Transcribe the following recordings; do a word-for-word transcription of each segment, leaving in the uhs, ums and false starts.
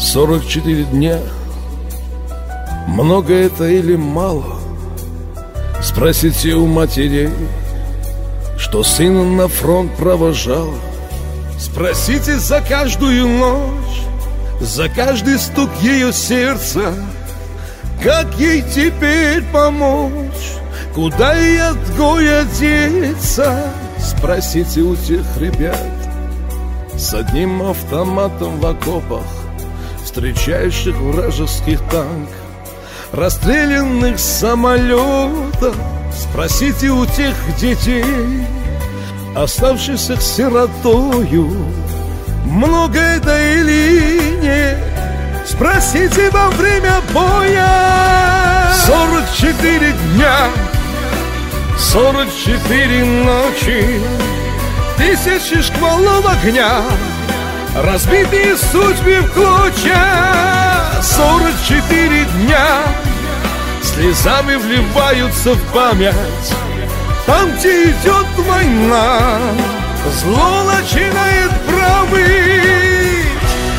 Сорок четыре дня. Много это или мало? Спросите у матерей, что сына на фронт провожал. Спросите за каждую ночь, за каждый стук ее сердца, как ей теперь помочь, куда ей от горя деться. Спросите у тех ребят с одним автоматом в окопах, встречающих вражеских танк, расстрелянных самолетов. Спросите у тех детей, оставшихся сиротою, много это или нет. Спросите во время боя. Сорок четыре дня, сорок четыре ночи, тысячи шквалов огня, разбитые судьбы в клочья. Сорок четыре дня слезами вливаются в память. Там, где идет война, зло начинает править.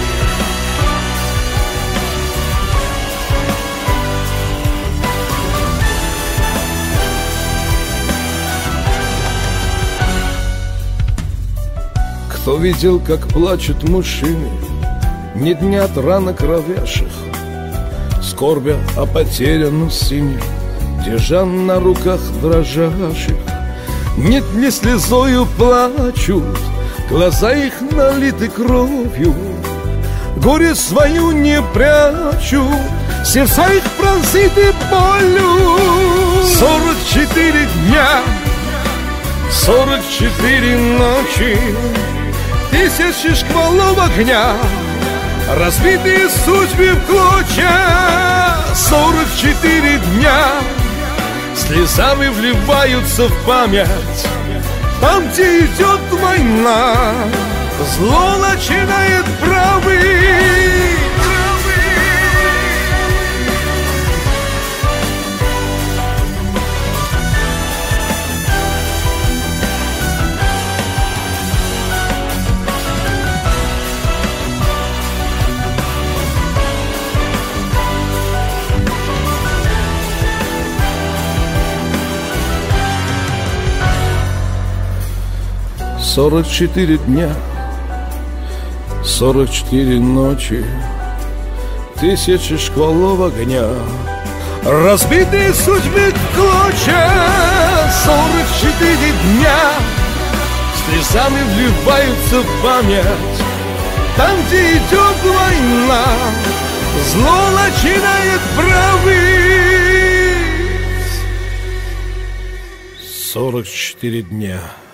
Кто видел, как плачут мужчины не дня от ран кровящих, скорбя о потерянном сыне, держа на руках дрожащих? Нет, не слезою плачут, глаза их налиты кровью, горе свою не прячут, сердца их пронзиты болью. Сорок четыре дня, сорок четыре ночи, тысячи шквалов огня, разбитые судьбы в клочья. Сорок четыре дня слезами вливаются в память. Там, где идет война, зло начинает править. Сорок четыре дня, сорок четыре ночи, тысячи шквалов огня, разбитые судьбы в клочья. Сорок четыре дня слезами вливаются в память. Там, где идет война, зло начинает править. Сорок четыре дня.